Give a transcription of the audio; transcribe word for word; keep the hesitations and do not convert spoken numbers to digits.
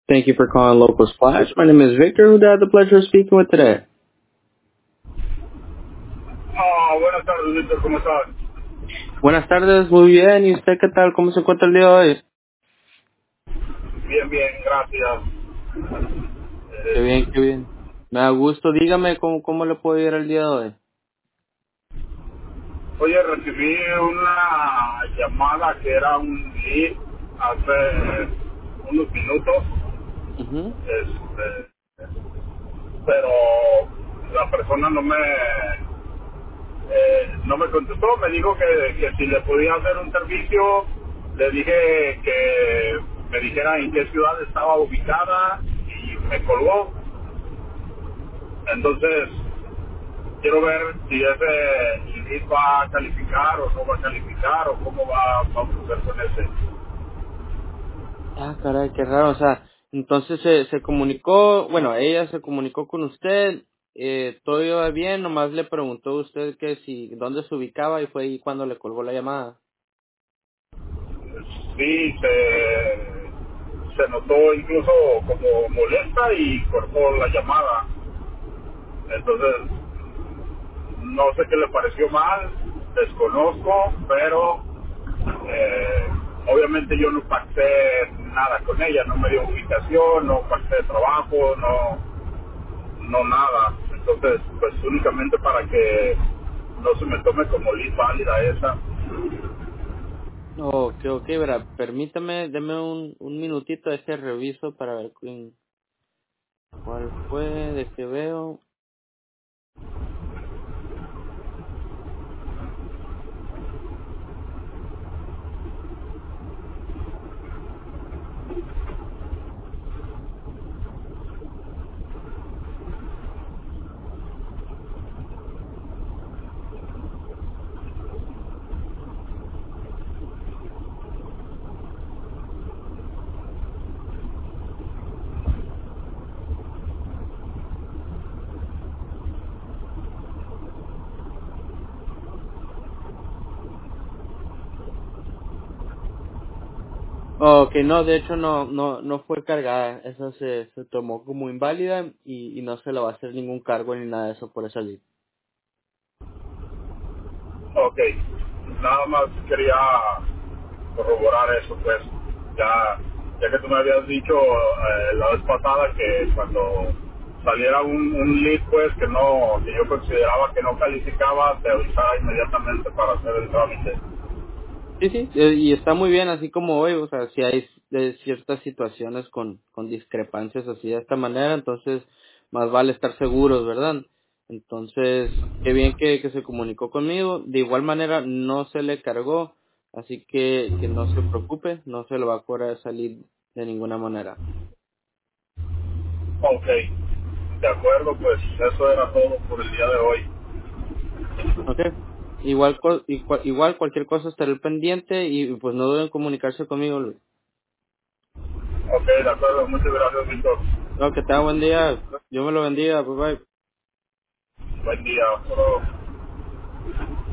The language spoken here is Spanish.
Thank you for calling Local Splash. My name is Victor. Who do I have the pleasure of speaking with today? Ah, buenas tardes, Víctor, ¿cómo estás? Buenas tardes, muy bien. ¿Y usted qué tal? ¿Cómo se encuentra el día de hoy? Bien, bien, gracias. Qué Eh, bien, qué bien. Me da gusto. Dígame cómo, cómo le puedo ir el día de hoy. oye, recibí una llamada que era un lead hace unos minutos, Ujú. este, pero la persona no me eh, no me contestó, me dijo que, que si le podía hacer un servicio, le dije que me dijera en qué ciudad estaba ubicada y me colgó. Entonces, quiero ver si ese lead va a calificar o no va a calificar o cómo va, va a proceder con ese. Ah, caray, qué raro. O sea, entonces se, se comunicó, bueno, ella se comunicó con usted, eh, todo iba bien, nomás le preguntó a usted que si, dónde se ubicaba y fue ahí cuando le colgó la llamada. Sí, se, se notó incluso como molesta y cortó la llamada. Entonces, no sé qué le pareció mal, desconozco, pero eh, obviamente yo no pacté nada con ella, no me dio ubicación, no pacté trabajo, no, no nada. Entonces, pues únicamente para que no se me tome como lead válida esa. Ok, ok, verá, permítame, deme un, un minutito de ese reviso para ver quién, cuál fue, de qué veo. Ok, no, de hecho no, no, no fue cargada, esa se, se tomó como inválida y, y no se le va a hacer ningún cargo ni nada de eso por esa ley. Ok, nada más quería corroborar eso, pues. Ya, ya que tú me habías dicho eh, la vez pasada que cuando saliera un, un lead, pues, que no, que yo consideraba que no calificaba, te avisaba inmediatamente para hacer el trámite. Sí, sí, eh, y está muy bien así como hoy, o sea, si hay de ciertas situaciones con, con discrepancias así de esta manera, entonces más vale estar seguros, ¿verdad? Entonces, qué bien que, que se comunicó conmigo, de igual manera no se le cargó, así que, que no se preocupe, no se le va a cobrar salir de ninguna manera. Ok, de acuerdo, pues eso era todo por el día de hoy. ¿Ok? Igual, co- igual, igual cualquier cosa estaré al pendiente y pues no deben comunicarse conmigo, Luis. Ok, de acuerdo, muchas gracias, Víctor. No, que tenga buen día, Dios me lo bendiga, bye bye. Buen día, hasta luego.